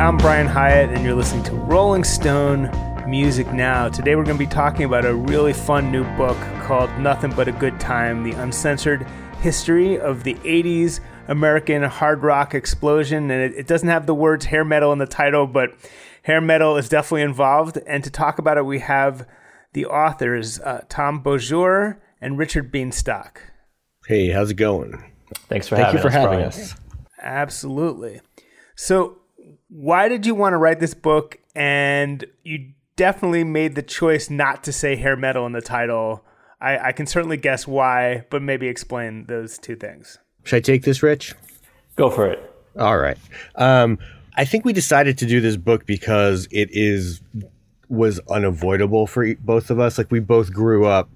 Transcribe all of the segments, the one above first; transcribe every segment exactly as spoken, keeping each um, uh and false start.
I'm Brian Hyatt, and you're listening to Rolling Stone Music Now. Today we're going to be talking about a really fun new book called Nothing But a Good Time, the uncensored history of the eighties American hard rock explosion. And it, it doesn't have the words hair metal in the title, but hair metal is definitely involved. And to talk about it, we have the authors, uh, Tom Beaujour and Richard Bienstock. Hey, how's it going? Thanks for Thank having you for us, having Brian. us. Absolutely. So why did you want to write this book? And you definitely made the choice not to say hair metal in the title. I, I can certainly guess why, but maybe explain those two things. Should I take this, Rich? Go for it. All right. Um, I think we decided to do this book because it is was unavoidable for e- both of us. Like, we both grew up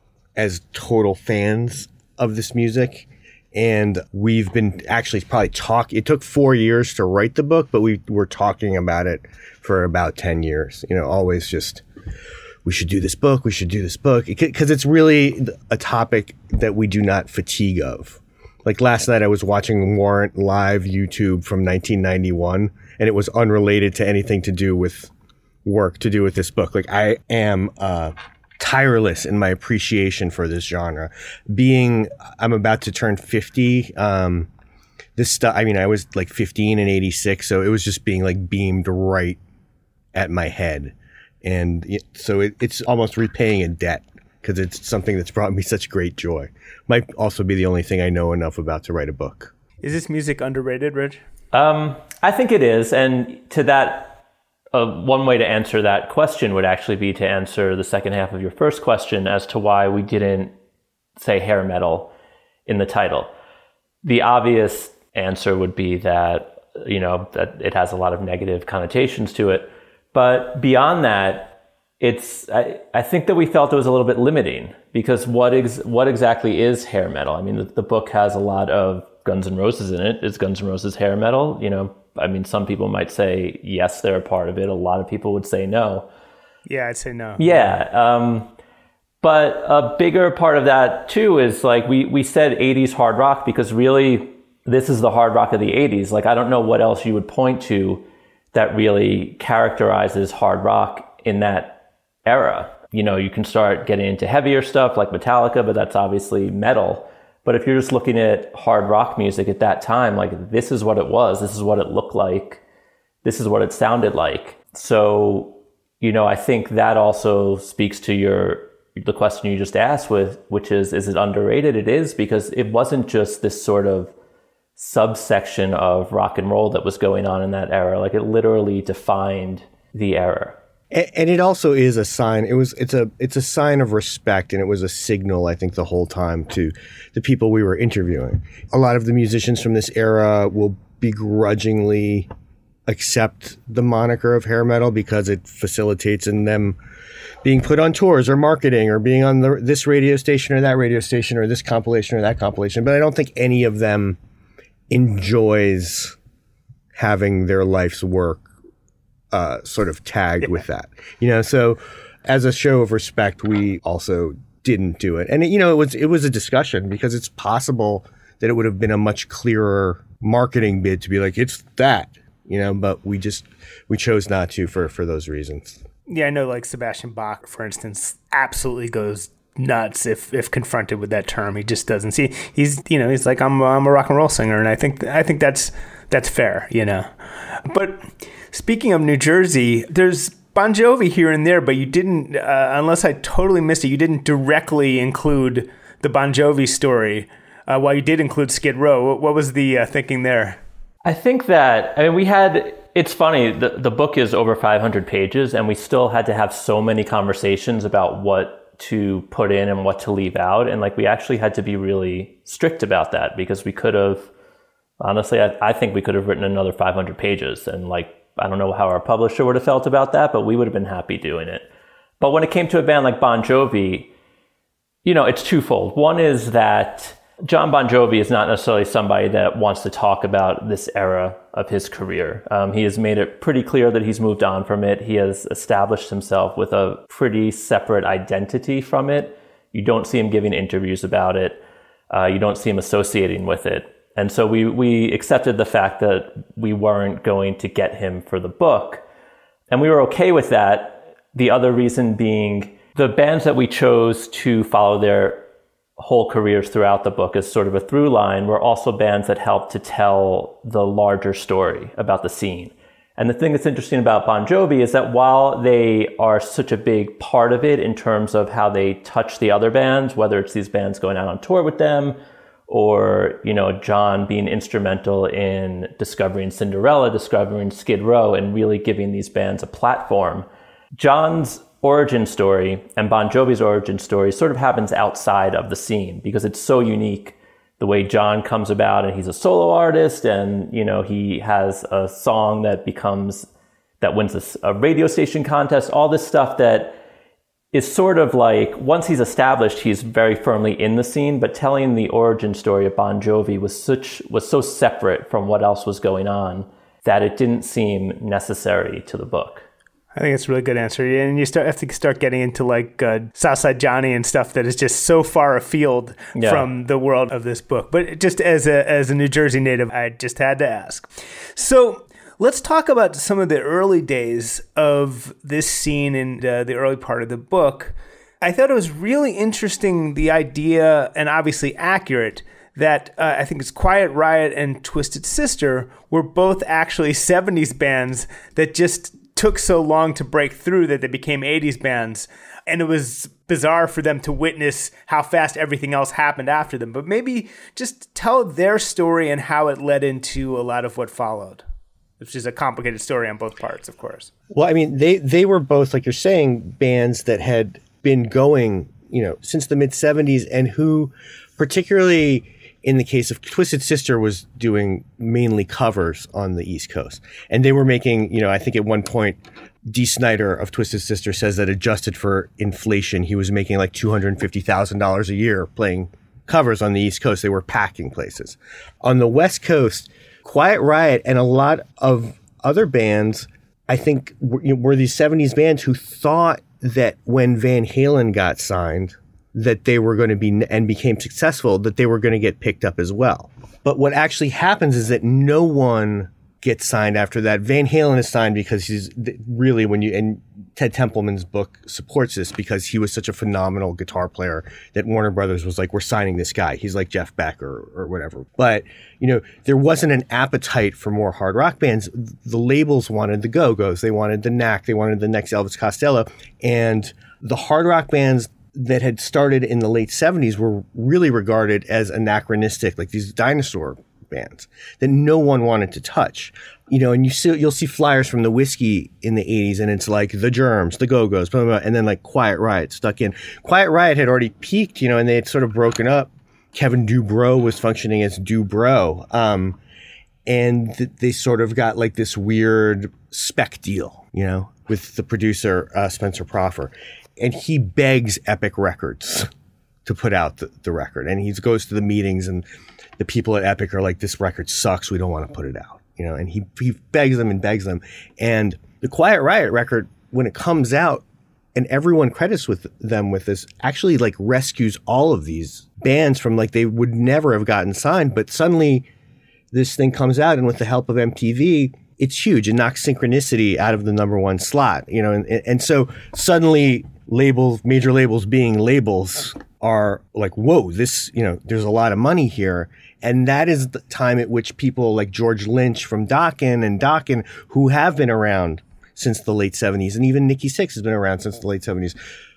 as total fans of this music. And we've been actually probably talk. It took four years to write the book, but we were talking about it for about ten years. You know, always just, we should do this book. We should do this book. Because it's really a topic that we do not fatigue of. Like last night I was watching Warrant live YouTube from nineteen ninety-one, and it was unrelated to anything to do with work, to do with this book. Like, I am uh tireless in my appreciation for this genre. Being, I'm about to turn fifty. Um, this stuff, I mean, I was like fifteen in eighty-six, so it was just being like beamed right at my head. And it, so it, it's almost repaying a debt because it's something that's brought me such great joy. Might also be the only thing I know enough about to write a book. Is this music underrated, Rich? Um, I think it is. And to that, Uh, one way to answer that question would actually be to answer the second half of your first question as to why we didn't say hair metal in the title. The obvious answer would be that, you know, that it has a lot of negative connotations to it. But beyond that, it's, I, I think that we felt it was a little bit limiting, because what ex, what exactly is hair metal? I mean, the, the book has a lot of Guns N' Roses in it. Is Guns N' Roses hair metal? You know, I mean, some people might say, yes, they're a part of it. A lot of people would say no. Yeah, I'd say no. Yeah. Um, but a bigger part of that, too, is like we, we said eighties hard rock because really this is the hard rock of the eighties. Like, I don't know what else you would point to that really characterizes hard rock in that era. You know, you can start getting into heavier stuff like Metallica, but that's obviously metal. But if you're just looking at hard rock music at that time, like, this is what it was. This is what it looked like. This is what it sounded like. So, you know, I think that also speaks to your the question you just asked with, which is, is it underrated? It is, because it wasn't just this sort of subsection of rock and roll that was going on in that era. Like, it literally defined the era. And it also is a sign. It was. It's a. It's a sign of respect, and it was a signal, I think, the whole time to the people we were interviewing. A lot of the musicians from this era will begrudgingly accept the moniker of hair metal because it facilitates in them being put on tours or marketing or being on the, this radio station or that radio station or this compilation or that compilation. But I don't think any of them enjoys having their life's work Uh, sort of tagged with that, you know. So, as a show of respect, we also didn't do it, and it, you know, it was it was a discussion because it's possible that it would have been a much clearer marketing bid to be like, it's that, you know. But we just we chose not to for for those reasons. Yeah, I know, like Sebastian Bach, for instance, absolutely goes nuts if if confronted with that term. He just doesn't see. He's you know he's like, I'm I'm a rock and roll singer, and I think I think that's that's fair, you know. But speaking of New Jersey, there's Bon Jovi here and there, but you didn't, uh, unless I totally missed it, you didn't directly include the Bon Jovi story, uh, while you did include Skid Row. What, what was the uh, thinking there? I think that, I mean, we had, it's funny, the, the book is over five hundred pages, and we still had to have so many conversations about what to put in and what to leave out. And like, we actually had to be really strict about that, because we could have, honestly, I, I think we could have written another five hundred pages, and like, I don't know how our publisher would have felt about that, but we would have been happy doing it. But when it came to a band like Bon Jovi, you know, it's twofold. One is that John Bon Jovi is not necessarily somebody that wants to talk about this era of his career. Um, he has made it pretty clear that he's moved on from it. He has established himself with a pretty separate identity from it. You don't see him giving interviews about it. Uh, you don't see him associating with it. And so we, we accepted the fact that we weren't going to get him for the book. And we were okay with that. The other reason being the bands that we chose to follow their whole careers throughout the book as sort of a through line were also bands that helped to tell the larger story about the scene. And the thing that's interesting about Bon Jovi is that while they are such a big part of it in terms of how they touch the other bands, whether it's these bands going out on tour with them, or, you know, John being instrumental in discovering Cinderella, discovering Skid Row, and really giving these bands a platform. John's origin story and Bon Jovi's origin story sort of happens outside of the scene because it's so unique the way John comes about, and he's a solo artist, and, you know, he has a song that becomes, that wins a, a radio station contest, all this stuff that is sort of like, once he's established, he's very firmly in the scene, but telling the origin story of Bon Jovi was such was so separate from what else was going on that it didn't seem necessary to the book. I think it's a really good answer. And you start have to start getting into like uh, Southside Johnny and stuff that is just so far afield yeah. from the world of this book. But just as a as a New Jersey native, I just had to ask. So let's talk about some of the early days of this scene in uh, the early part of the book. I thought it was really interesting, the idea, and obviously accurate, that uh, I think it's Quiet Riot and Twisted Sister were both actually seventies bands that just took so long to break through that they became eighties bands. And it was bizarre for them to witness how fast everything else happened after them. But maybe just tell their story and how it led into a lot of what followed, which is a complicated story on both parts, of course. Well, I mean, they, they were both, like you're saying, bands that had been going, you know, since the mid seventies, and who, particularly in the case of Twisted Sister, was doing mainly covers on the East Coast. And they were making, you know, I think at one point, Dee Snider of Twisted Sister says that adjusted for inflation, he was making like two hundred fifty thousand dollars a year playing covers on the East Coast. They were packing places. On the West Coast, Quiet Riot and a lot of other bands, I think, were, you know, were these seventies bands who thought that when Van Halen got signed, that they were going to be, and became successful, that they were going to get picked up as well. But what actually happens is that no one gets signed after that. Van Halen is signed because he's really, when you, and Ted Templeman's book supports this, because he was such a phenomenal guitar player that Warner Brothers was like, we're signing this guy. He's like Jeff Beck or, or whatever. But, you know, there wasn't an appetite for more hard rock bands. The labels wanted the Go-Go's. They wanted the Knack. They wanted the next Elvis Costello. And the hard rock bands that had started in the late seventies were really regarded as anachronistic, like these dinosaur bands that no one wanted to touch. You know, and you see, you'll see flyers from the Whiskey in the eighties, and it's like the Germs, the Go-Go's, blah, blah, blah, and then like Quiet Riot stuck in. Quiet Riot had already peaked, you know, and they had sort of broken up. Kevin Dubrow was functioning as Dubrow. Um, and th- they sort of got like this weird spec deal, you know, with the producer, uh, Spencer Proffer. And he begs Epic Records to put out the, the record. And he goes to the meetings, and the people at Epic are like, this record sucks. We don't want to put it out. You know, and he, he begs them and begs them. And the Quiet Riot record, when it comes out, and everyone credits with them with this, actually like rescues all of these bands from like, they would never have gotten signed. But suddenly this thing comes out, and with the help of M T V, it's huge. It knocks Synchronicity out of the number one slot, you know, and, and so suddenly labels, major labels being labels, are like, whoa, this, you know, there's a lot of money here. And that is the time at which people like George Lynch from Dokken and Dokken, who have been around since the late seventies, and even Nikki Sixx has been around since the late seventies,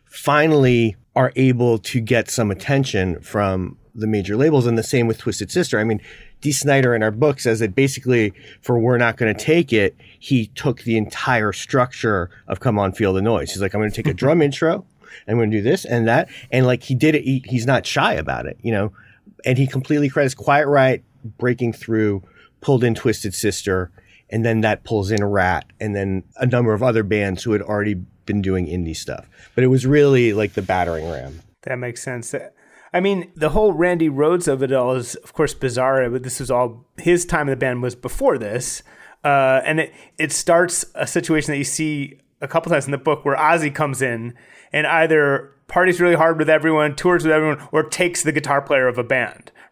finally are able to get some attention from the major labels. And the same with Twisted Sister. I mean, Dee Snider in our book says that basically for We're Not Going to Take It, he took the entire structure of Come On Feel the Noise. He's like, I'm going to take a drum intro, I'm going to do this and that. And like he did it, he, he's not shy about it, you know, and he completely credits Quiet Riot breaking through, pulled in Twisted Sister, and then that pulls in Rat, and then a number of other bands who had already been doing indie stuff. But it was really like the battering ram. That makes sense. I mean, the whole Randy Rhoads of it all is, of course, bizarre, but this was all, his time in the band was before this. Uh, and it, it starts a situation that you see a couple times in the book where Ozzy comes in and either parties really hard with everyone, tours with everyone, or takes the guitar player of a band,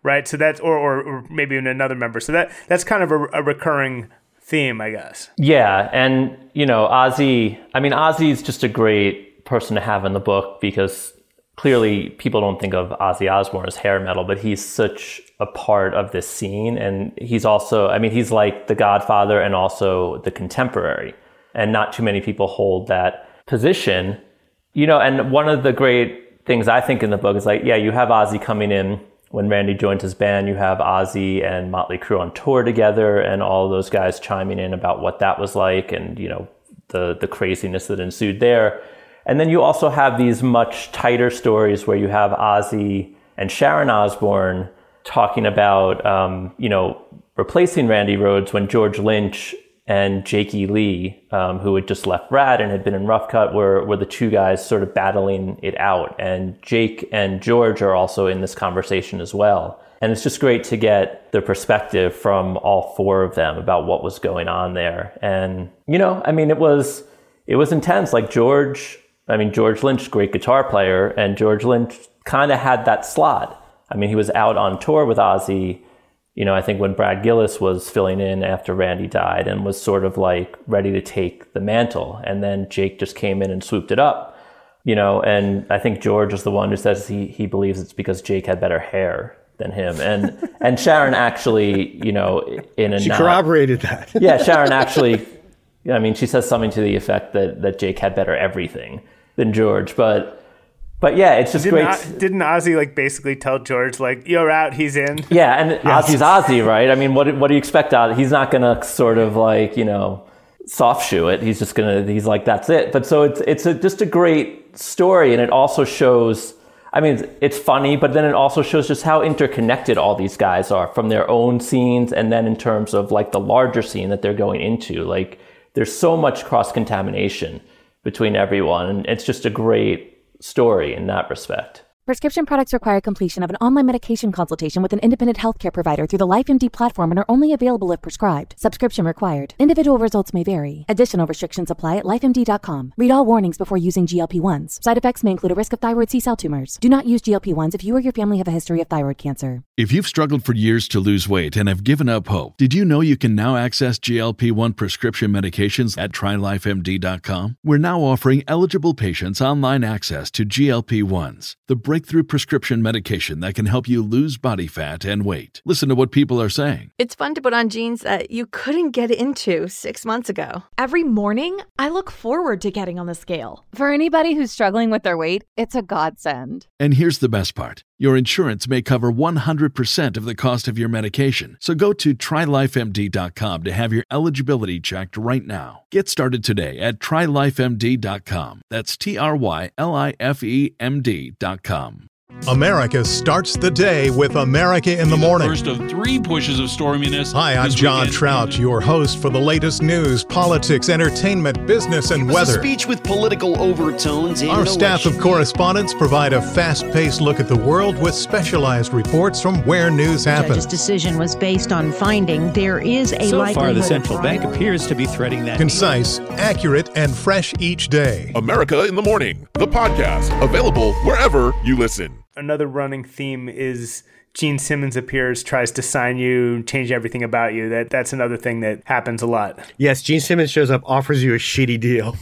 right? So that's or or, or maybe even another member. So that that's kind of a, a recurring theme, I guess. Yeah, and you know, Ozzy. I mean, Ozzy's just a great person to have in the book because clearly people don't think of Ozzy Osbourne as hair metal, but he's such a part of this scene, and he's also. I mean, he's like the Godfather and also the contemporary, and not too many people hold that position. You know, and one of the great things I think in the book is like, yeah, you have Ozzy coming in. When Randy joined his band, you have Ozzy and Motley Crue on tour together and all of those guys chiming in about what that was like and, you know, the the craziness that ensued there. And then you also have these much tighter stories where you have Ozzy and Sharon Osbourne talking about, um, you know, replacing Randy Rhoads when George Lynch and Jakey Lee, um, who had just left Rad and had been in Rough Cut, were, were the two guys sort of battling it out. And Jake and George are also in this conversation as well. And it's just great to get the perspective from all four of them about what was going on there. And, you know, I mean, it was it was intense. Like George, I mean, George Lynch, great guitar player, and George Lynch kind of had that slot. I mean, he was out on tour with Ozzy, you know, I think when Brad Gillis was filling in after Randy died and was sort of like ready to take the mantle. And then Jake just came in and swooped it up, you know, and I think George is the one who says he, he believes it's because Jake had better hair than him. And and Sharon actually, you know, in a She not, corroborated that. yeah, Sharon actually, I mean, she says something to the effect that, that Jake had better everything than George, but But yeah, it's just didn't, great. O- didn't Ozzy like basically tell George like, "You're out, he's in"? Yeah, and yes. Ozzy's Ozzy, right? I mean, what what do you expect out of? He's not gonna sort of like, you know, soft shoe it. He's just gonna. He's like, that's it. But so it's it's a, just a great story, and it also shows. I mean, it's funny, but then it also shows just how interconnected all these guys are from their own scenes, and then in terms of like the larger scene that they're going into. Like, there's so much cross contamination between everyone, and it's just a great story in that respect. Prescription products require completion of an online medication consultation with an independent healthcare provider through the LifeMD platform and are only available if prescribed. Subscription required. Individual results may vary. Additional restrictions apply at life M D dot com. Read all warnings before using G L P ones. Side effects may include a risk of thyroid C-cell tumors. Do not use G L P ones if you or your family have a history of thyroid cancer. If you've struggled for years to lose weight and have given up hope, did you know you can now access G L P one prescription medications at try life M D dot com? We're now offering eligible patients online access to G L P ones, the breakthrough prescription medication that can help you lose body fat and weight. Listen to what people are saying. It's fun to put on jeans that you couldn't get into six months ago. Every morning, I look forward to getting on the scale. For anybody who's struggling with their weight, it's a godsend. And here's the best part. Your insurance may cover one hundred percent of the cost of your medication. So go to try life M D dot com to have your eligibility checked right now. Get started today at try life M D dot com. That's T R Y L I F E M D dot com. America starts the day with America in the Morning. First of three pushes of storminess. Hi, I'm John weekend. Trout, your host for the latest news, politics, entertainment, business, and it was weather. A speech with political overtones. In Our staff of correspondents provide a fast-paced look at the world with specialized reports from where news happens. The decision was based on finding there is a so likelihood. So far, the central bank appears to be threading that. Concise, accurate, and fresh each day. America in the Morning, the podcast, available wherever you listen. Another running theme is Gene Simmons appears, tries to sign you, change everything about you. That That's another thing that happens a lot. Yes, Gene Simmons shows up, offers you a shitty deal.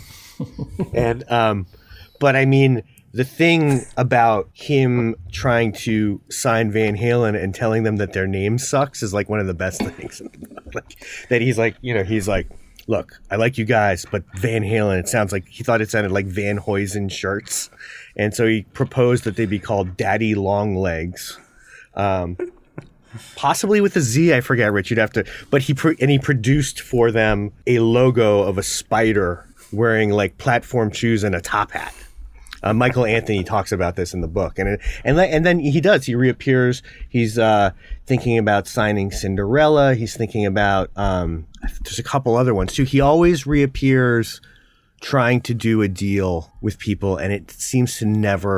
and um, But I mean, the thing about him trying to sign Van Halen and telling them that their name sucks is like one of the best things in the book. Like, that he's like, you know, he's like, look, I like you guys, but Van Halen, it sounds like, he thought it sounded like Van Huysen shirts. And so he proposed that they be called Daddy Long Legs. Um, possibly with a Z, I forget, Rich, you'd have to, but he, pro- and he produced for them a logo of a spider wearing like platform shoes and a top hat. Uh, Michael Anthony talks about this in the book, and and and then he does. He reappears. He's uh, thinking about signing Cinderella. He's thinking about um, there's a couple other ones too. He always reappears, trying to do a deal with people, and it seems to never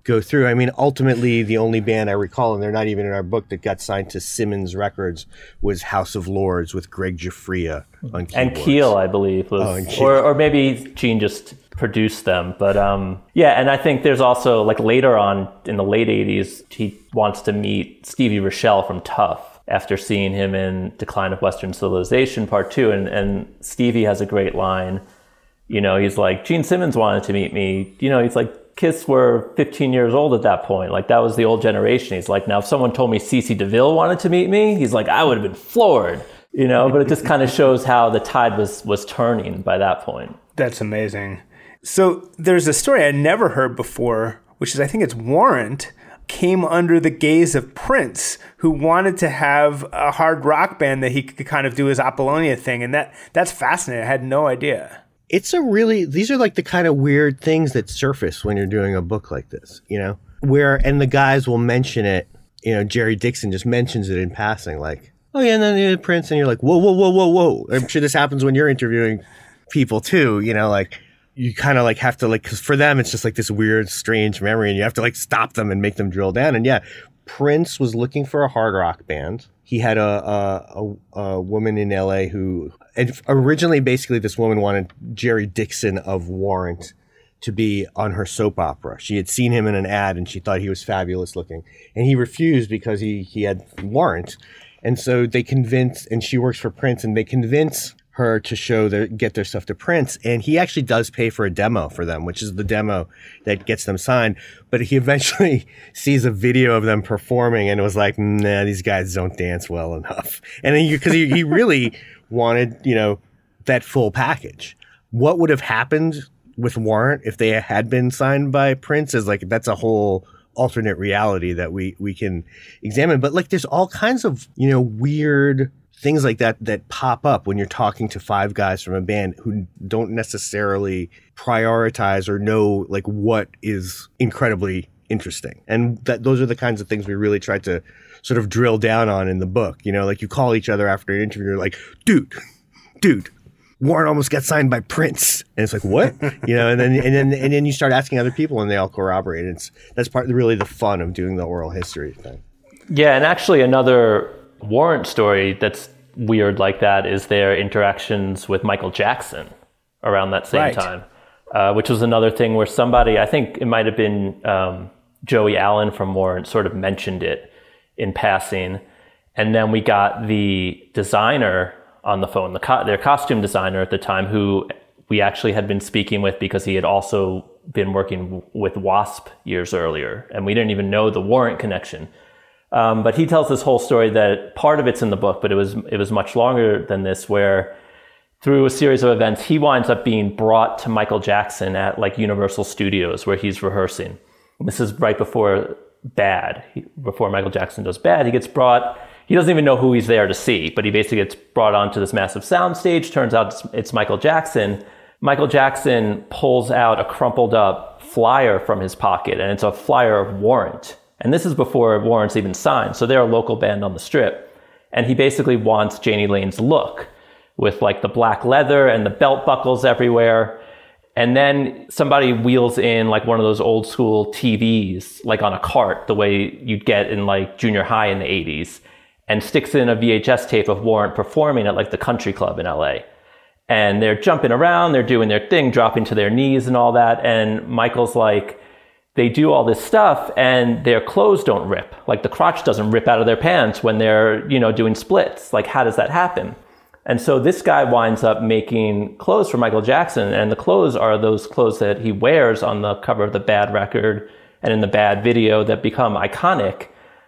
go through. I mean, ultimately, the only band I recall, and they're not even in our book, that got signed to Simmons Records was House of Lords with Greg Giuffria on keyboards. And Keel, I believe, was, oh, and Keel. or or maybe Gene just produced them. But um, yeah, and I think there's also, like later on in the late eighties, he wants to meet Stevie Rochelle from Tough after seeing him in Decline of Western Civilization Part Two, and and Stevie has a great line. You know, he's like, Gene Simmons wanted to meet me. You know, he's like, Kiss were fifteen years old at that point. Like, that was the old generation. He's like, now if someone told me CeCe DeVille wanted to meet me, he's like, I would have been floored, you know, but it just kind of shows how the tide was was turning by that point. That's amazing. So there's a story I never heard before, which is, I think it's Warrant came under the gaze of Prince, who wanted to have a hard rock band that he could kind of do his Apollonia thing. And that that's fascinating. I had no idea. It's a really, these are like the kind of weird things that surface when you're doing a book like this, you know, where, and the guys will mention it, you know, Jerry Dixon just mentions it in passing, like, oh yeah, and then uh, Prince, and you're like, whoa, whoa, whoa, whoa, whoa. I'm sure this happens when you're interviewing people too, you know, like, you kind of like have to like, because for them, it's just like this weird, strange memory, and you have to like stop them and make them drill down. And yeah, Prince was looking for a hard rock band. He had a, a, a, a woman in L A who, and originally, basically, this woman wanted Jerry Dixon of Warrant to be on her soap opera. She had seen him in an ad, and she thought he was fabulous looking. And he refused because he, he had Warrant. And so they convinced, and she works for Prince, and they convince her to show their, get their stuff to Prince. And he actually does pay for a demo for them, which is the demo that gets them signed. But he eventually sees a video of them performing and was like, nah, these guys don't dance well enough. And then because he, he really wanted, you know, that full package. What would have happened with Warrant if they had been signed by Prince is like, that's a whole alternate reality that we, we can examine. But like, there's all kinds of, you know, weird things like that that pop up when you're talking to five guys from a band who don't necessarily prioritize or know like what is incredibly interesting. And that those are the kinds of things we really tried to sort of drill down on in the book. You know, like you call each other after an interview, you're like, dude, dude, Warren almost got signed by Prince. And it's like, what? You know, and then and then and then you start asking other people and they all corroborate. It's that's part of really the fun of doing the oral history thing. Yeah, and actually another Warrant story that's weird like that is their interactions with Michael Jackson around that same right. time, uh, which was another thing where somebody, I think it might have been um, Joey Allen from Warrant, sort of mentioned it in passing. And then we got the designer on the phone, the co- their costume designer at the time, who we actually had been speaking with because he had also been working w- with Wasp years earlier. And we didn't even know the Warrant connection. Um, but he tells this whole story that part of it's in the book, but it was it was much longer than this, where through a series of events, he winds up being brought to Michael Jackson at like Universal Studios where he's rehearsing. And this is right before Bad, he, before Michael Jackson does Bad. He gets brought, he doesn't even know who he's there to see, but he basically gets brought onto this massive soundstage. Turns out it's, it's Michael Jackson. Michael Jackson pulls out a crumpled up flyer from his pocket, and it's a flyer of Warrant. And this is before Warrant's even signed. So they're a local band on the Strip. And he basically wants Jani Lane's look with like the black leather and the belt buckles everywhere. And then somebody wheels in like one of those old school T Vs, like on a cart, the way you'd get in like junior high in the eighties, and sticks in a V H S tape of Warrant performing at like the Country Club in L A. And they're jumping around, they're doing their thing, dropping to their knees and all that. And Michael's like, they do all this stuff and their clothes don't rip. Like the crotch doesn't rip out of their pants when they're, you know, doing splits. Like, how does that happen? And so this guy winds up making clothes for Michael Jackson, and the clothes are those clothes that he wears on the cover of the Bad record and in the Bad video that become iconic.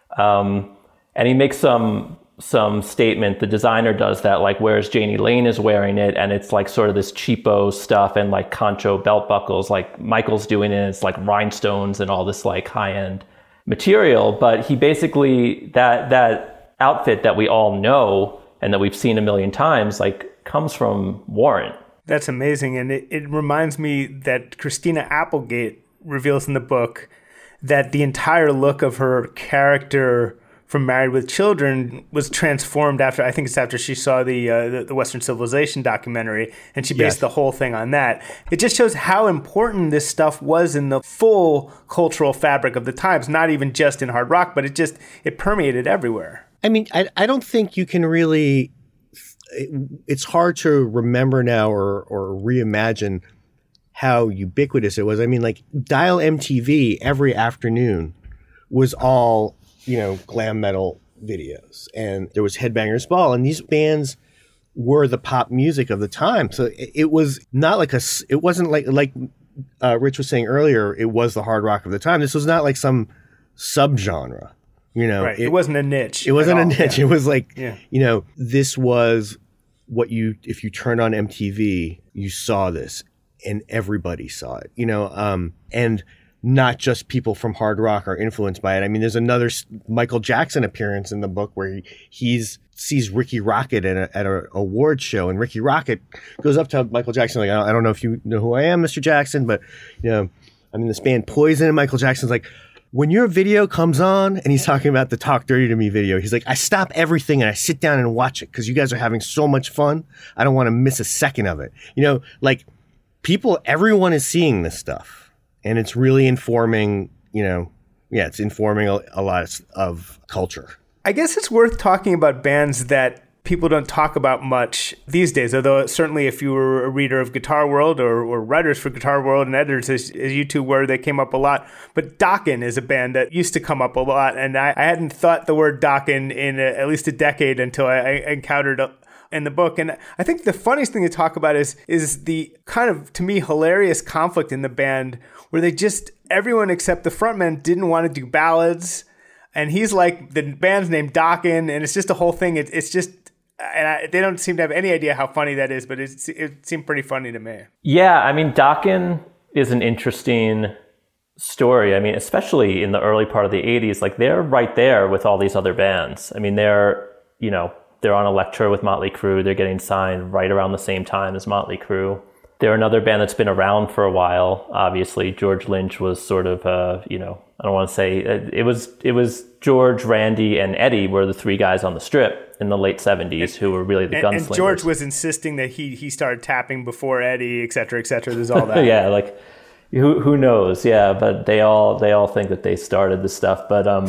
Um, and he makes some some statement, the designer does, that like, whereas Jani Lane is wearing it and it's like sort of this cheapo stuff and like concho belt buckles, like Michael's doing it, it's like rhinestones and all this like high-end material. But he basically, that that outfit that we all know and that we've seen a million times, like comes from Warrant. That's amazing. And it, it reminds me that Christina Applegate reveals in the book that the entire look of her character from Married with Children was transformed after, I think it's after she saw the uh, the, the Western Civilization documentary, and she based yes. the whole thing on that. It just shows how important this stuff was in the full cultural fabric of the times, not even just in hard rock, but it just, it permeated everywhere. I mean, I, I don't think you can really, it, it's hard to remember now or, or reimagine how ubiquitous it was. I mean, like Dial M T V every afternoon was all, you know, glam metal videos, and there was Headbangers Ball, and these bands were the pop music of the time. So it, it was not like a, it wasn't like, like uh, Rich was saying earlier, it was the hard rock of the time. This was not like some subgenre, you know. Right. It, it wasn't a niche. It wasn't a all. niche. Yeah. It was like, yeah. you know, this was what you, if you turned on M T V, you saw this, and everybody saw it, you know, um, and not just people from hard rock are influenced by it. I mean, there's another Michael Jackson appearance in the book where he he's sees Ricky Rocket at a, at an award show, and Ricky Rocket goes up to Michael Jackson like, I don't, I don't know if you know who I am, Mister Jackson, but you know, I'm in this band Poison, and Michael Jackson's like, when your video comes on, and he's talking about the Talk Dirty to Me video, he's like, I stop everything and I sit down and watch it because you guys are having so much fun. I don't want to miss a second of it. You know, like people, everyone is seeing this stuff. And it's really informing, you know, yeah, it's informing a, a lot of culture. I guess it's worth talking about bands that people don't talk about much these days, although certainly if you were a reader of Guitar World or, or writers for Guitar World and editors, as, as you two were, they came up a lot. But Dokken is a band that used to come up a lot, and I, I hadn't thought the word Dokken in a, at least a decade until I, I encountered a, in the book. And I think the funniest thing to talk about is is the kind of, to me, hilarious conflict in the band where they just, everyone except the frontman didn't want to do ballads. And he's like, the band's named Dokken, and it's just a whole thing. It, it's just, and I, they don't seem to have any idea how funny that is, but it, it seemed pretty funny to me. Yeah, I mean, Dokken is an interesting story. I mean, especially in the early part of the eighties, like they're right there with all these other bands. I mean, they're, you know, they're on Elektra with Motley Crue. They're getting signed right around the same time as Motley Crue. They're another band that's been around for a while. Obviously, George Lynch was sort of, uh, you know, I don't want to say it was. It was George, Randy, and Eddie were the three guys on the Strip in the late seventies who were really the and, gunslingers. And George was insisting that he he started tapping before Eddie, et cetera, et cetera. There's all that. Yeah, like who who knows? Yeah, but they all they all think that they started this stuff. But um,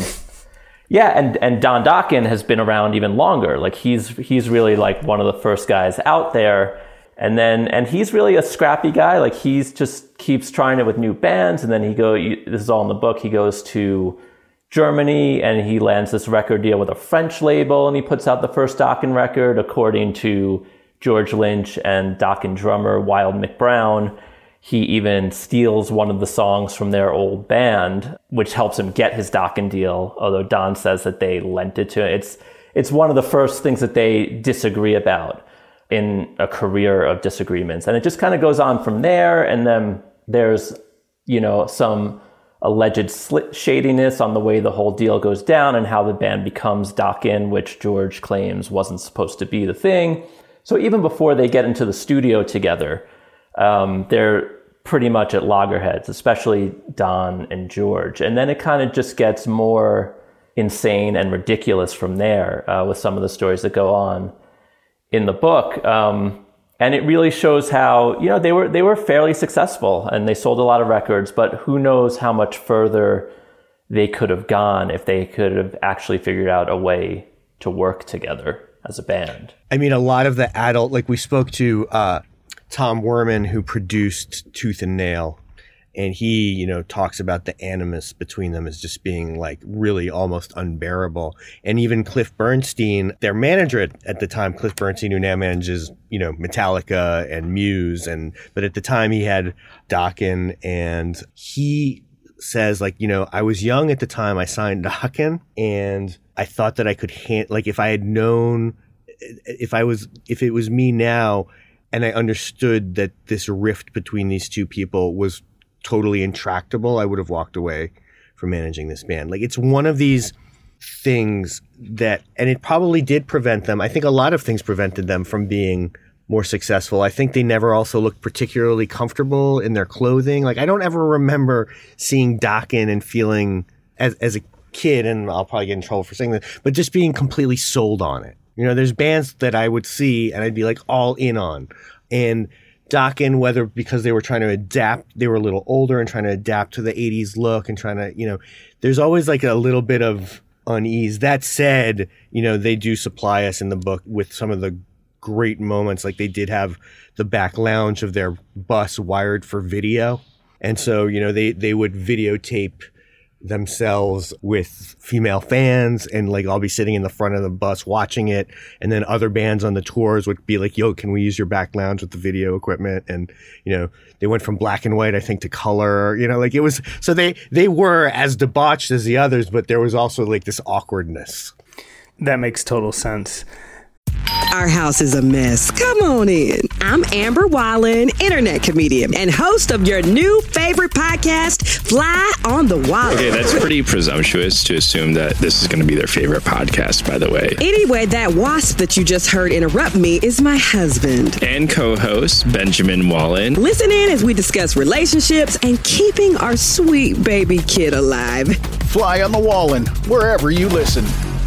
yeah, and and Don Dokken has been around even longer. Like he's he's really like one of the first guys out there. And then, and he's really a scrappy guy. Like he's just keeps trying it with new bands. And then he go, this is all in the book. He goes to Germany and he lands this record deal with a French label, and he puts out the first Dokken record, according to George Lynch and Dokken drummer Wild Mick Brown. He even steals one of the songs from their old band, which helps him get his Dokken deal. Although Don says that they lent it to him. It's, it's one of the first things that they disagree about in a career of disagreements. And it just kind of goes on from there. And then there's, you know, some alleged slit shadiness on the way the whole deal goes down and how the band becomes Dokken, which George claims wasn't supposed to be the thing. So even before they get into the studio together, um, they're pretty much at loggerheads, especially Don and George. And then it kind of just gets more insane and ridiculous from there uh, with some of the stories that go on in the book. Um, and it really shows how, you know, they were they were fairly successful and they sold a lot of records, but who knows how much further they could have gone if they could have actually figured out a way to work together as a band. I mean, a lot of the adult, like we spoke to uh, Tom Werman, who produced Tooth and Nail, and he, you know, talks about the animus between them as just being like really almost unbearable. And even Cliff Bernstein, their manager at, at the time, Cliff Bernstein, who now manages, you know, Metallica and Muse. And, but at the time he had Dokken, and he says like, you know, I was young at the time I signed Dokken, and I thought that I could hand, like if I had known, if I was, if it was me now and I understood that this rift between these two people was totally intractable, I would have walked away from managing this band. Like it's one of these things that, and it probably did prevent them. I think a lot of things prevented them from being more successful. I think they never also looked particularly comfortable in their clothing. Like I don't ever remember seeing Dokken and feeling as, as a kid, and I'll probably get in trouble for saying this, but just being completely sold on it. You know, there's bands that I would see and I'd be like all in on. And Dokken, whether because they were trying to adapt, they were a little older and trying to adapt to the eighties look and trying to, you know, there's always like a little bit of unease. That said, you know, they do supply us in the book with some of the great moments. Like they did have the back lounge of their bus wired for video. And so, you know, they, they would videotape themselves with female fans, and like I'll be sitting in the front of the bus watching it, and then other bands on the tours would be like, yo, can we use your back lounge with the video equipment? And you know, they went from black and white, I think, to color, you know, like it was, so they they were as debauched as the others, but there was also like this awkwardness. That makes total sense. Our house is a mess. Come on in. I'm Amber Wallen, internet comedian and host of your new favorite podcast, Fly on the Wallen. Okay, that's pretty presumptuous to assume that this is going to be their favorite podcast, by the way. Anyway, that wasp that you just heard interrupt me is my husband. And co-host, Benjamin Wallen. Listen in as we discuss relationships and keeping our sweet baby kid alive. Fly on the Wallen, wherever you listen.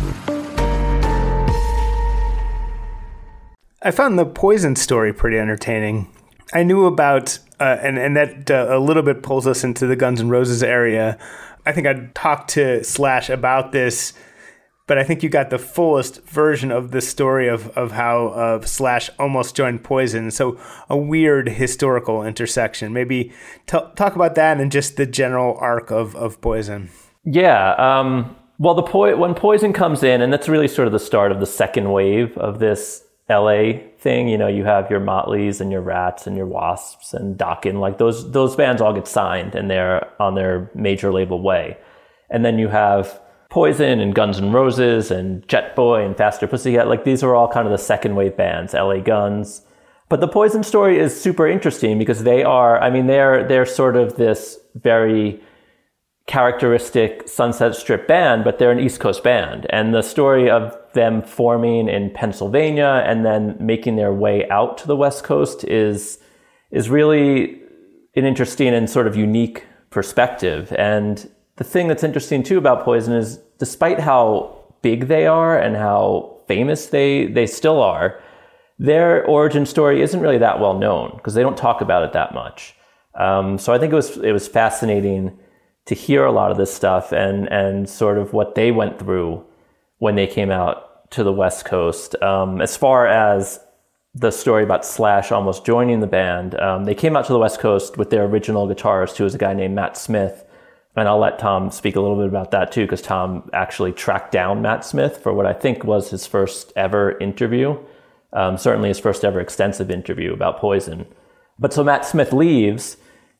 I found the Poison story pretty entertaining. I knew about, uh, and, and that uh, a little bit pulls us into the Guns N' Roses area. I think I talked to Slash about this, but I think you got the fullest version of the story of, of how uh, Slash almost joined Poison. So a weird historical intersection. Maybe t- talk about that and just the general arc of, of Poison. Yeah. Um, well, the po- when Poison comes in, and that's really sort of the start of the second wave of this L A thing, you know, you have your Motleys and your Rats and your Wasps and Dokken, like those those bands all get signed and they're on their major label way. And then you have Poison and Guns N' Roses and Jet Boy and Faster Pussycat, like these are all kind of the second wave bands, L A Guns. But the Poison story is super interesting because they are, I mean, they're they're sort of this very characteristic Sunset Strip band, but they're an East Coast band. And the story of them forming in Pennsylvania and then making their way out to the West Coast is is really an interesting and sort of unique perspective. And the thing that's interesting too about Poison is despite how big they are and how famous they they still are, their origin story isn't really that well known because they don't talk about it that much. Um, so I think it was it was fascinating to hear a lot of this stuff and and sort of what they went through when they came out to the West Coast. Um, as far as the story about Slash almost joining the band, um, they came out to the West Coast with their original guitarist, who was a guy named Matt Smith. And I'll let Tom speak a little bit about that too, because Tom actually tracked down Matt Smith for what I think was his first ever interview, um, certainly his first ever extensive interview about Poison. But so Matt Smith leaves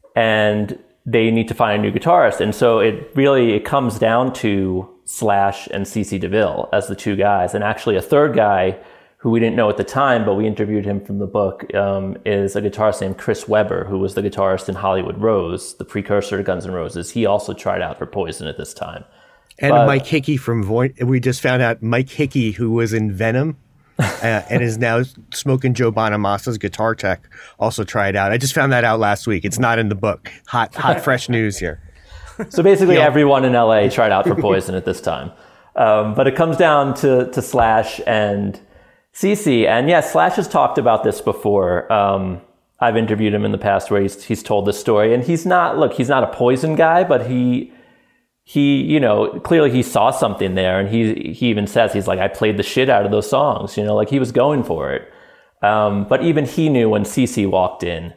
and they need to find a new guitarist. And so it really, it comes down to Slash and CeCe DeVille as the two guys. And actually a third guy who we didn't know at the time, but we interviewed him from the book, um, is a guitarist named Chris Webber, who was the guitarist in Hollywood Rose, the precursor to Guns N' Roses. He also tried out for Poison at this time. And but, Mike Hickey from Void. We just found out Mike Hickey, who was in Venom, uh, and is now smoking Joe Bonamassa's guitar tech, also tried out. I just found that out last week. It's not in the book. Hot, hot, fresh news here. So basically, yeah. everyone in L A tried out for Poison at this time. Um, but it comes down to to Slash and CeCe. And yeah, Slash has talked about this before. Um, I've interviewed him in the past where he's he's told this story. And he's not, look, he's not a Poison guy, but he he, you know, clearly he saw something there. And he he even says, he's like, I played the shit out of those songs, you know, like he was going for it. Um, but even he knew when CeCe walked in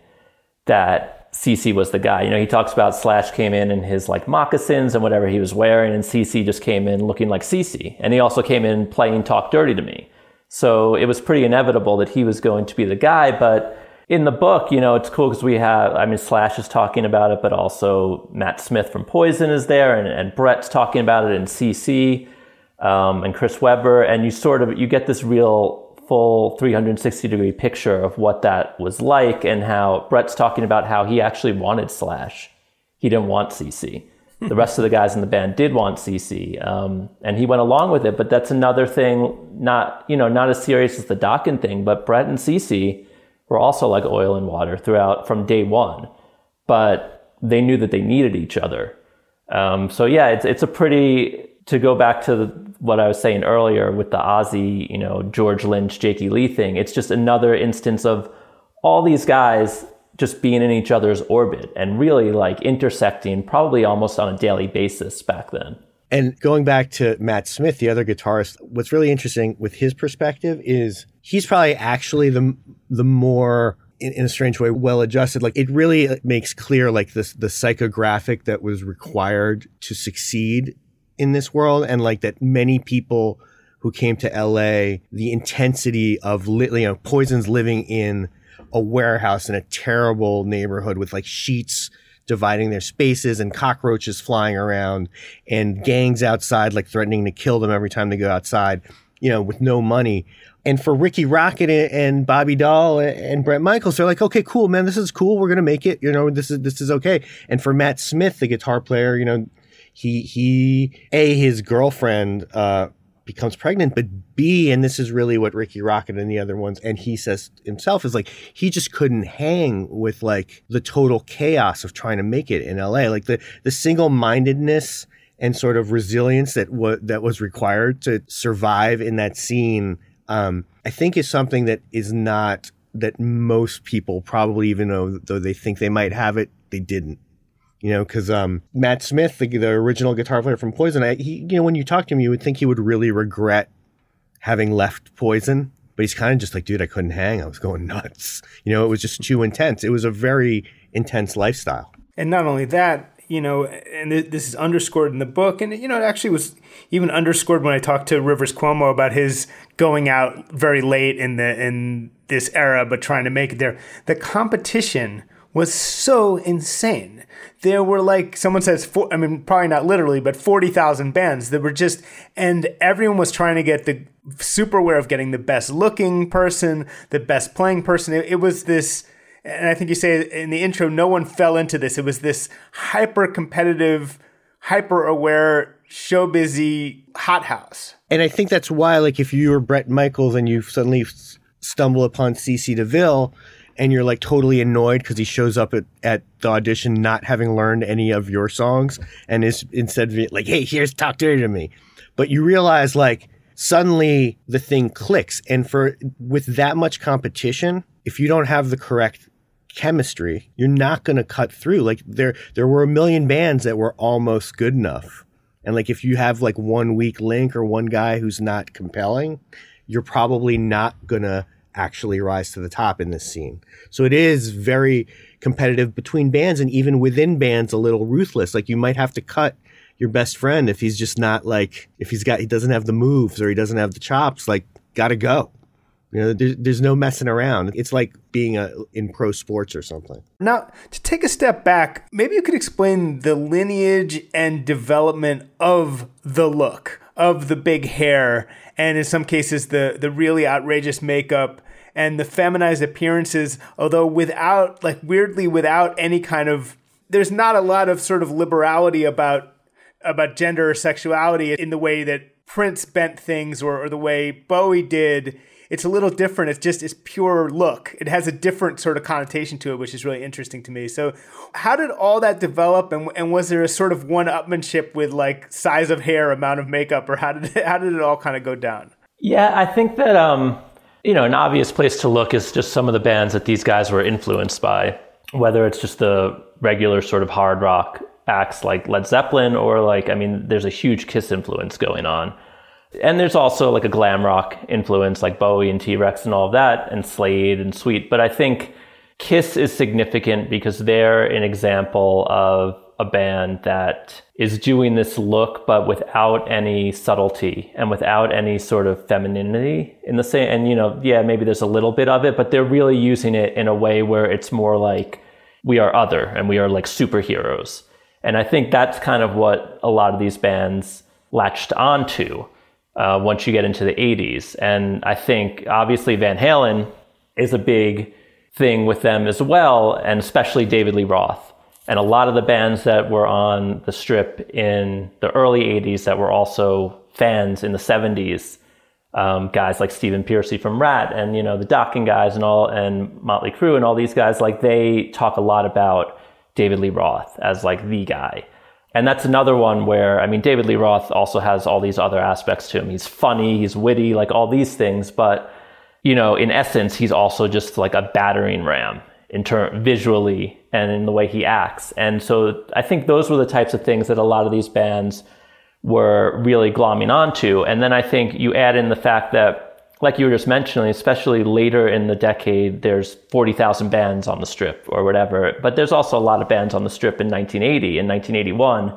that CeCe was the guy. You know, he talks about Slash came in in his like moccasins and whatever he was wearing, and CeCe just came in looking like CeCe. And he also came in playing Talk Dirty to Me. So it was pretty inevitable that he was going to be the guy. But in the book, you know, it's cool because we have, I mean, Slash is talking about it, but also Matt Smith from Poison is there, and, and Brett's talking about it, and CeCe, um, and Chris Webber. And you sort of, you get this real full three hundred sixty degree picture of what that was like, and how Brett's talking about how he actually wanted Slash. He didn't want CeCe. The rest of the guys in the band did want CeCe, um, and he went along with it. But that's another thing, not, you know, not as serious as the Dokken thing, but Brett and CeCe were also like oil and water throughout from day one, but they knew that they needed each other. Um, so yeah, it's it's a pretty to go back to the, what I was saying earlier with the Ozzy, you know, George Lynch, Jakey Lee thing, it's just another instance of all these guys just being in each other's orbit and really like intersecting probably almost on a daily basis back then. And going back to Matt Smith, the other guitarist, what's really interesting with his perspective is he's probably actually the the more, in, in a strange way, well-adjusted. Like, it really makes clear, like, this the psychographic that was required to succeed in this world, and like that many people who came to L A, the intensity of, li- you know, Poison's living in a warehouse in a terrible neighborhood with like sheets dividing their spaces and cockroaches flying around and gangs outside like threatening to kill them every time they go outside, you know, with no money. And for Ricky Rocket and Bobby Dahl and Bret Michaels, they're like, okay, cool, man, this is cool. We're going to make it. You know, this is, this is okay. And for Matt Smith, the guitar player, you know, he, he, A, his girlfriend, uh, becomes pregnant, but B, and this is really what Ricky Rocket and the other ones, and he says himself, is like, he just couldn't hang with like the total chaos of trying to make it in L A. Like the, the single-mindedness and sort of resilience that was, that was required to survive in that scene, um, I think is something that is not, that most people probably, even though, though they think they might have it, they didn't. You know, because um, Matt Smith, the, the original guitar player from Poison, I, he, you know, when you talk to him, you would think he would really regret having left Poison. But he's kind of just like, dude, I couldn't hang. I was going nuts. You know, it was just too intense. It was a very intense lifestyle. And not only that, you know, and this is underscored in the book. And, you know, it actually was even underscored when I talked to Rivers Cuomo about his going out very late in the in this era, but trying to make it there. The competition was so insane. There were like, someone says, four, I mean, probably not literally, but forty thousand bands that were just, and everyone was trying to get the, super aware of getting the best looking person, the best playing person. It, it was this, and I think you say in the intro, no one fell into this. It was this hyper competitive, hyper aware, show busy hothouse. And I think that's why, like, if you were Bret Michaels and you suddenly stumble upon C C DeVille, and you're like totally annoyed because he shows up at, at the audition not having learned any of your songs and is instead like, hey, here's Talk Dirty to Me. But you realize like suddenly the thing clicks. And for with that much competition, if you don't have the correct chemistry, you're not going to cut through. Like there there were a million bands that were almost good enough. And like if you have like one weak link or one guy who's not compelling, you're probably not going to actually rise to the top in this scene. So it is very competitive between bands, and even within bands a little ruthless. Like you might have to cut your best friend if he's just not like, if he's got, he doesn't have the moves or he doesn't have the chops, like gotta go. You know, there's, there's no messing around. It's like being a, in pro sports or something. Now, to take a step back, maybe you could explain the lineage and development of the look, of the big hair, and in some cases the the really outrageous makeup and the feminized appearances, although without, like weirdly without any kind of, there's not a lot of sort of liberality about about gender or sexuality in the way that Prince bent things or, or the way Bowie did. It's a little different. It's just, it's pure look. It has a different sort of connotation to it, which is really interesting to me. So how did all that develop? And, and was there a sort of one-upmanship with like size of hair, amount of makeup, or how did it, how did it all kind of go down? Yeah, I think that, um, you know, an obvious place to look is just some of the bands that these guys were influenced by, whether it's just the regular sort of hard rock acts like Led Zeppelin or like, I mean, there's a huge Kiss influence going on. And there's also like a glam rock influence like Bowie and T-Rex and all of that, and Slade and Sweet. But I think Kiss is significant because they're an example of a band that is doing this look, but without any subtlety and without any sort of femininity in the same. And, you know, yeah, maybe there's a little bit of it, but they're really using it in a way where it's more like we are other and we are like superheroes. And I think that's kind of what a lot of these bands latched onto uh, once you get into the eighties. And I think obviously Van Halen is a big thing with them as well, and especially David Lee Roth. And a lot of the bands that were on the Strip in the early eighties that were also fans in the seventies, um, guys like Stephen Pearcy from Rat and, you know, the Dokken guys and all, and Motley Crue and all these guys, like they talk a lot about David Lee Roth as like the guy. And that's another one where, I mean, David Lee Roth also has all these other aspects to him. He's funny, he's witty, like all these things. But, you know, in essence, he's also just like a battering ram in term visually and in the way he acts. And so I think those were the types of things that a lot of these bands were really glomming onto. And then I think you add in the fact that, like you were just mentioning, especially later in the decade, there's forty thousand bands on the Strip or whatever. But there's also a lot of bands on the Strip in nineteen eighty and nineteen eighty-one.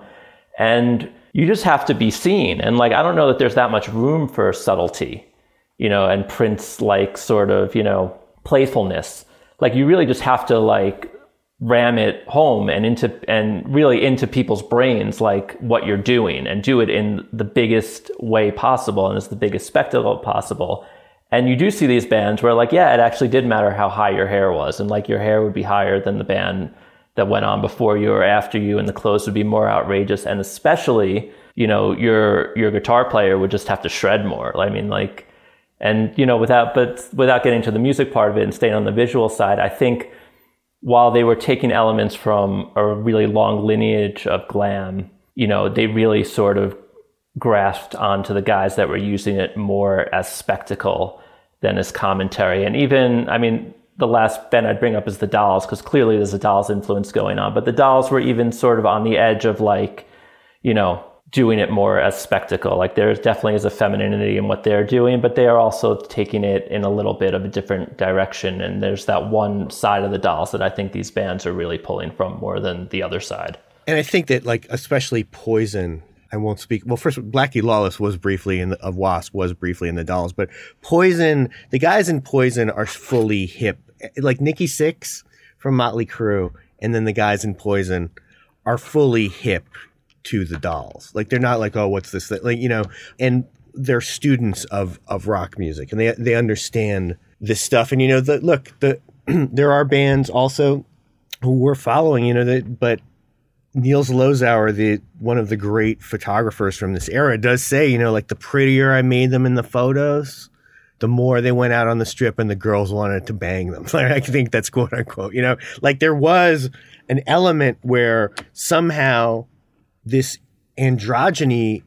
And you just have to be seen. And like, I don't know that there's that much room for subtlety, you know, and Prince-like sort of, you know, playfulness. Like you really just have to like ram it home and into and really into people's brains, like what you're doing, and do it in the biggest way possible and as the biggest spectacle possible. And you do see these bands where like, yeah, it actually did matter how high your hair was, and like your hair would be higher than the band that went on before you or after you, and the clothes would be more outrageous. And especially, you know, your your guitar player would just have to shred more. I mean, like, and you know, without but without getting to the music part of it and staying on the visual side, I think while they were taking elements from a really long lineage of glam, you know, they really sort of grasped onto the guys that were using it more as spectacle than as commentary. And even, I mean, the last band I'd bring up is the Dolls, because clearly there's a Dolls influence going on, but the Dolls were even sort of on the edge of like, you know, doing it more as spectacle. Like there definitely is a femininity in what they're doing, but they are also taking it in a little bit of a different direction. And there's that one side of the Dolls that I think these bands are really pulling from more than the other side. And I think that like, especially Poison, I won't speak. Well, first, Blackie Lawless was briefly in the, of Wasp was briefly in the Dolls, but Poison, the guys in Poison are fully hip. Like Nikki Sixx from Motley Crue, and then the guys in Poison are fully hip to the Dolls. Like they're not like, oh, what's this thing? Like, you know, and they're students of of rock music, and they they understand this stuff. And you know, the look, the there are bands also who we're following, you know, that but Niels Lozauer, the one of the great photographers from this era, does say, you know, like the prettier I made them in the photos, the more they went out on the Strip and the girls wanted to bang them. Like, I think that's quote unquote, you know, like there was an element where somehow this androgyny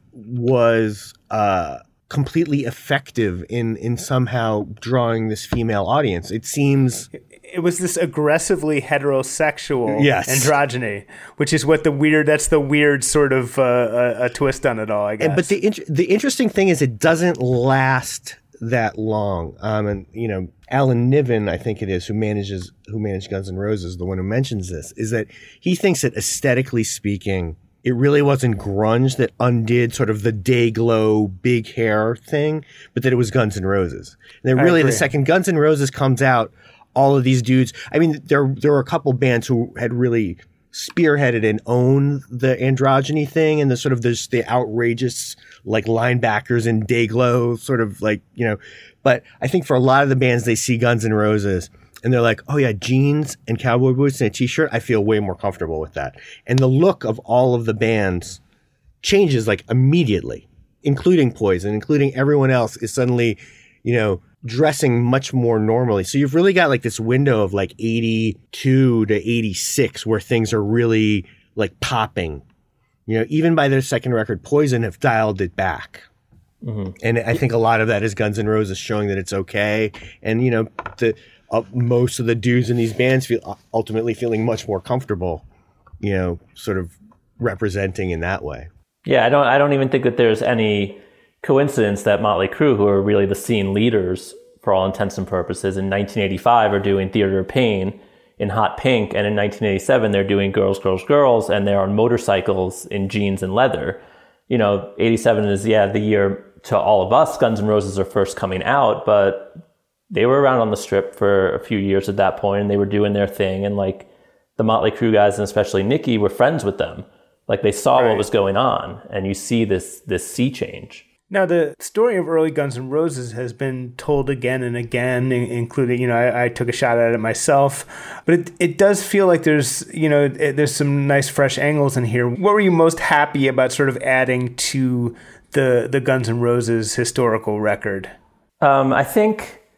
was uh, completely effective in in somehow drawing this female audience. It seems it was this aggressively heterosexual yes. androgyny, which is what the weird. That's the weird sort of uh, a, a twist on it all, I guess. And, but the int- the interesting thing is, it doesn't last that long. Um, and you know, Alan Niven, I think it is, who manages who managed Guns N' Roses, the one who mentions this, is that he thinks that aesthetically speaking, it really wasn't grunge that undid sort of the day glow, big hair thing, but that it was Guns N' Roses. And then really the second Guns N' Roses comes out, all of these dudes, I mean, there there were a couple bands who had really spearheaded and owned the androgyny thing and the sort of this, the outrageous like linebackers and day glow sort of like, you know, but I think for a lot of the bands, they see Guns N' Roses and they're like, oh yeah, jeans and cowboy boots and a t-shirt, I feel way more comfortable with that. And the look of all of the bands changes like immediately, including Poison, including everyone else is suddenly, you know, dressing much more normally. So you've really got like this window of like eighty-two to eighty-six where things are really like popping. You know, even by their second record, Poison have dialed it back. Mm-hmm. And I think a lot of that is Guns N' Roses showing that it's okay. And, you know, the uh, most of the dudes in these bands feel ultimately feeling much more comfortable, you know, sort of representing in that way. Yeah, I don't I don't even think that there's any coincidence that Motley Crue, who are really the scene leaders for all intents and purposes, in nineteen eighty-five are doing Theater of Pain in hot pink, and in nineteen eighty-seven they're doing Girls, Girls, Girls, and they're on motorcycles in jeans and leather. You know, eighty-seven is, yeah, the year to all of us Guns N' Roses are first coming out, but they were around on the Strip for a few years at that point, and they were doing their thing, and like the Motley Crue guys, and especially Nicky, were friends with them. Like they saw right. what was going on, and you see this this sea change. Now, the story of early Guns N' Roses has been told again and again, including, you know, I, I took a shot at it myself, but it it does feel like there's, you know, there's some nice fresh angles in here. What were you most happy about sort of adding to the the Guns N' Roses historical record? Um, I think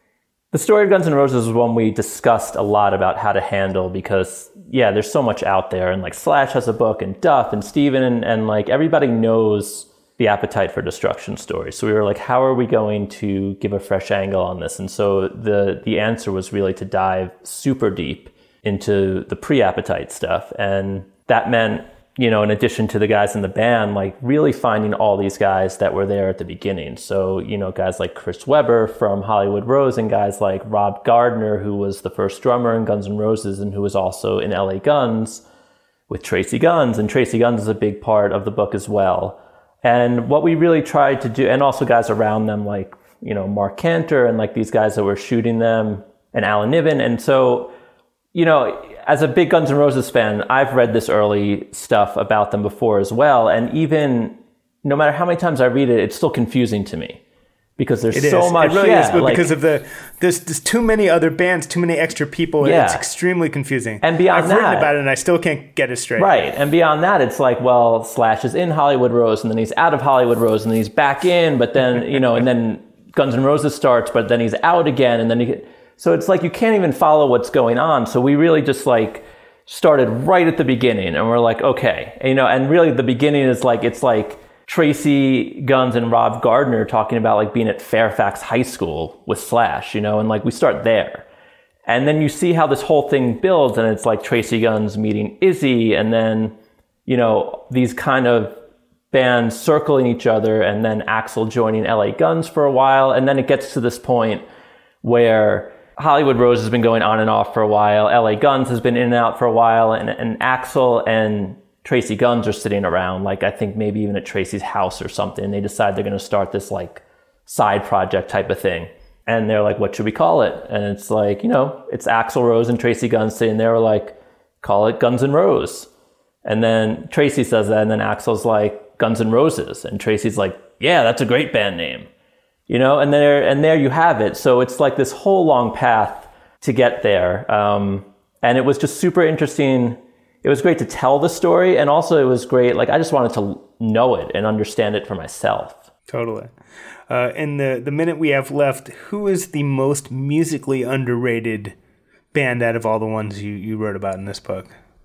The story of Guns N' Roses was one we discussed a lot about how to handle because, yeah, there's so much out there. And like Slash has a book and Duff and Steven and, and like everybody knows the Appetite for Destruction story. So we were like, how are we going to give a fresh angle on this? And so the the answer was really to dive super deep into the pre-Appetite stuff. And that meant, you know, in addition to the guys in the band, like really finding all these guys that were there at the beginning. So, you know, guys like Chris Webber from Hollywood Rose and guys like Rob Gardner, who was the first drummer in Guns N' Roses and who was also in L A Guns with Tracy Guns. And Tracy Guns is a big part of the book as well. And what we really tried to do, and also guys around them like, you know, Mark Cantor and like these guys that were shooting them and Alan Niven. And so, you know, as a big Guns N' Roses fan, I've read this early stuff about them before as well. And even no matter how many times I read it, it's still confusing to me because there's it so is. much. It really yeah, is, but like, because of the, there's, there's too many other bands, too many extra people. Yeah. It's extremely confusing. And beyond I've that, written about it and I still can't get it straight. Right. And beyond that, it's like, well, Slash is in Hollywood Rose and then he's out of Hollywood Rose and then he's back in, but then, you know, and then Guns N' Roses starts, but then he's out again. And then he, so it's like, you can't even follow what's going on. So we really just like, started right at the beginning and we're like, okay, you know, and really the beginning is like, it's like Tracy Guns and Rob Gardner talking about like being at Fairfax High School with Slash, you know, and like we start there. And then you see how this whole thing builds and it's like Tracy Guns meeting Izzy and then, you know, these kind of bands circling each other and then Axl joining L A Guns for a while. And then it gets to this point where Hollywood Rose has been going on and off for a while. L A Guns has been in and out for a while. And, and Axl and Tracy Guns are sitting around, like I think maybe even at Tracy's house or something. They decide they're going to start this like side project type of thing. And they're like, what should we call it? And it's like, you know, it's Axl Rose and Tracy Guns sitting there like, call it Guns N' Rose. And then Tracy says that. And then Axl's like, Guns N' Roses. And Tracy's like, yeah, that's a great band name. You know, and there and there you have it. So it's like this whole long path to get there. Um, and it was just super interesting. It was great to tell the story. And also it was great. Like, I just wanted to know it and understand it for myself. Totally. Uh, in the, the minute we have left, who is the most musically underrated band out of all the ones you, you wrote about in this book?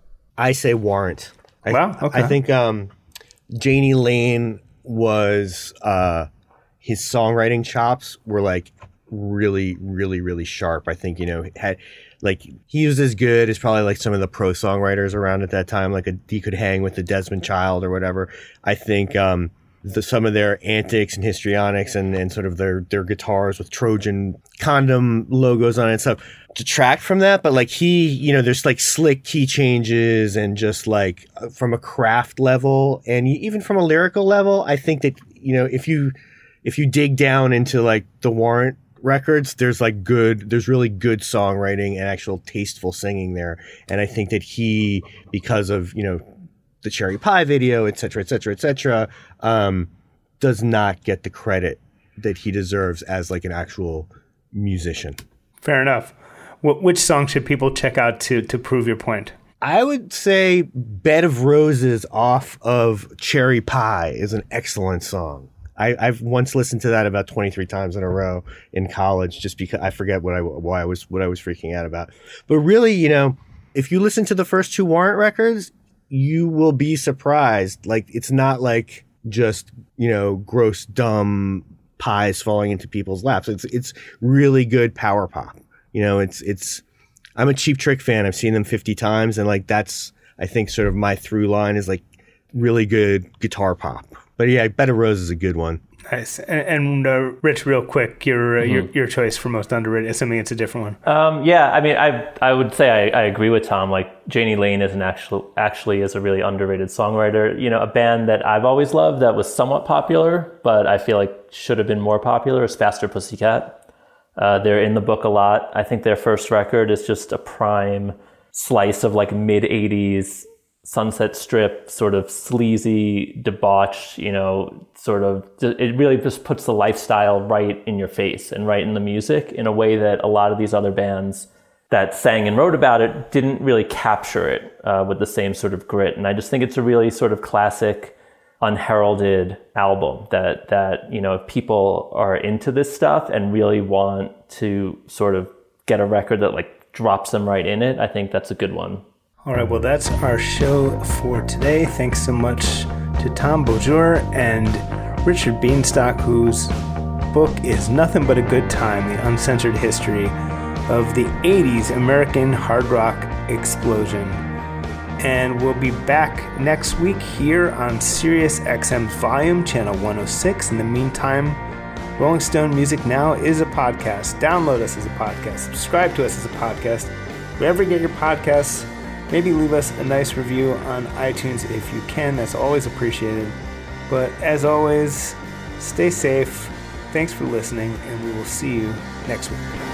I say Warrant. I, wow. Okay. I think um, Jani Lane was... Uh, his songwriting chops were like really, really, really sharp. I think, you know, had like he was as good as probably like some of the pro songwriters around at that time. Like a, he could hang with the Desmond Child or whatever. I think um, the, some of their antics and histrionics and, and sort of their, their guitars with Trojan condom logos on it and stuff detract from that. But like he, you know, there's like slick key changes and just like from a craft level and even from a lyrical level, I think that, you know, if you, If you dig down into like the Warrant records, there's like good, there's really good songwriting and actual tasteful singing there. And I think that he, because of, you know, the Cherry Pie video, et cetera, et cetera, et cetera, um, does not get the credit that he deserves as like an actual musician. Fair enough. Wh- which song should people check out to, to prove your point? I would say Bed of Roses off of Cherry Pie is an excellent song. I, I've once listened to that about twenty-three times in a row in college, just because I forget what I why I was what I was freaking out about. But really, you know, if you listen to the first two Warrant records, you will be surprised. Like it's not like just, you know, gross dumb pies falling into people's laps. It's it's really good power pop. You know, it's it's. I'm a Cheap Trick fan. I've seen them fifty times, and like that's I think sort of my through line is like really good guitar pop. But yeah, Bed of Roses is a good one. Nice. And, and uh, Rich, real quick, your, uh, Mm-hmm. your your choice for most underrated, assuming it's a different one. Um, yeah, I mean, I I would say I, I agree with Tom. Like Jani Lane is an actual actually is a really underrated songwriter. You know, a band that I've always loved that was somewhat popular, but I feel like should have been more popular is Faster Pussycat. Uh, they're in the book a lot. I think their first record is just a prime slice of like mid eighties Sunset Strip, sort of sleazy, debauched, you know, sort of, it really just puts the lifestyle right in your face and right in the music in a way that a lot of these other bands that sang and wrote about it didn't really capture it uh, with the same sort of grit. And I just think it's a really sort of classic, unheralded album that, that, you know, if people are into this stuff and really want to sort of get a record that like drops them right in it, I think that's a good one. All right, well, that's our show for today. Thanks so much to Tom Beaujour and Richard Bienstock, whose book is Nothing But a Good Time, The Uncensored History of the eighties American Hard Rock Explosion. And we'll be back next week here on Sirius X M's Volume, Channel one oh six. In the meantime, Rolling Stone Music Now is a podcast. Download us as a podcast. Subscribe to us as a podcast. Wherever you get your podcasts, maybe leave us a nice review on iTunes if you can. That's always appreciated. But as always, stay safe. Thanks for listening, and we will see you next week.